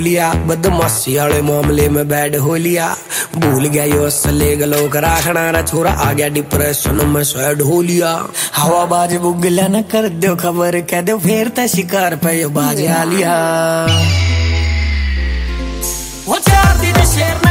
लिया बदमाशी वाले मामले में बैड हो लिया, भूल गया यो असले गलो का राखना रा छोरा, आ गया डिप्रेशन में सैड हो लिया। हवाबाज बुगला न कर दो खबर, कह दो फिर त शिकार पे यो बाज आ लिया। वो 4 दिन शेर